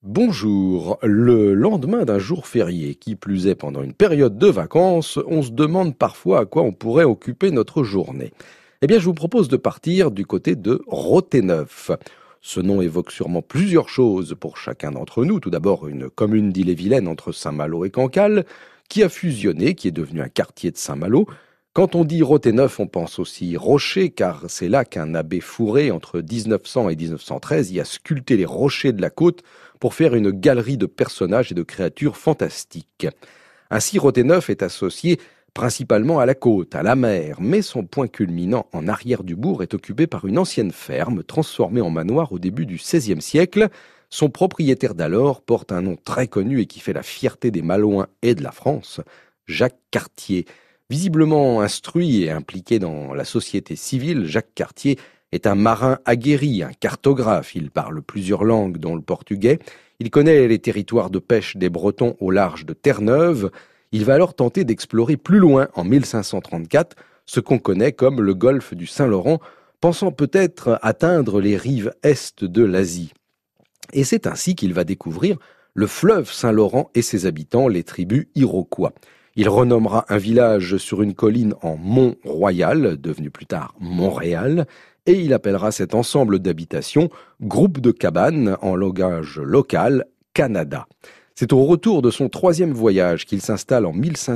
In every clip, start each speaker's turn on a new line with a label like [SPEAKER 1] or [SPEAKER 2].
[SPEAKER 1] Bonjour. Le lendemain d'un jour férié, qui plus est pendant une période de vacances, on se demande parfois à quoi on pourrait occuper notre journée. Eh bien, je vous propose de partir du côté de Roténeuf. Ce nom évoque sûrement plusieurs choses pour chacun d'entre nous. Tout d'abord, une commune d'Ille-et-Vilaine entre Saint-Malo et Cancale, qui a fusionné, qui est devenu un quartier de Saint-Malo. Quand on dit Roténeuf, on pense aussi rocher, car c'est là qu'un abbé Fourré, entre 1900 et 1913, y a sculpté les rochers de la côte pour faire une galerie de personnages et de créatures fantastiques. Ainsi, Roténeuf est associé principalement à la côte, à la mer, mais son point culminant en arrière du bourg est occupé par une ancienne ferme transformée en manoir au début du XVIe siècle. Son propriétaire d'alors porte un nom très connu et qui fait la fierté des Malouins et de la France, Jacques Cartier. Visiblement instruit et impliqué dans la société civile, Jacques Cartier est un marin aguerri, un cartographe. Il parle plusieurs langues, dont le portugais. Il connaît les territoires de pêche des Bretons au large de Terre-Neuve. Il va alors tenter d'explorer plus loin, en 1534, ce qu'on connaît comme le golfe du Saint-Laurent, pensant peut-être atteindre les rives est de l'Asie. Et c'est ainsi qu'il va découvrir le fleuve Saint-Laurent et ses habitants, les tribus Iroquois. Il renommera un village sur une colline en Mont-Royal, devenu plus tard Montréal, et il appellera cet ensemble d'habitations groupe de cabanes, en langage local, Canada. C'est au retour de son troisième voyage qu'il s'installe en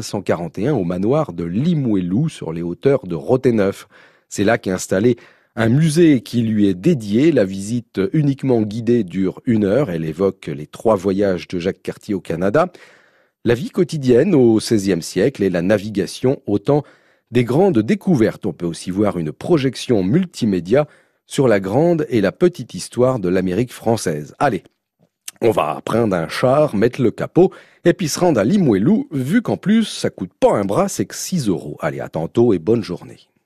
[SPEAKER 1] 1541 au manoir de Limoilou, sur les hauteurs de Roténeuf. C'est là qu'est installé un musée qui lui est dédié. La visite uniquement guidée dure 1 heure. Elle évoque les 3 voyages de Jacques Cartier au Canada, la vie quotidienne au XVIe siècle et la navigation au temps des grandes découvertes. On peut aussi voir une projection multimédia sur la grande et la petite histoire de l'Amérique française. Allez, on va prendre un char, mettre le capot et puis se rendre à Limoilou, vu qu'en plus ça coûte pas un bras, c'est que 6 €. Allez, à tantôt et bonne journée.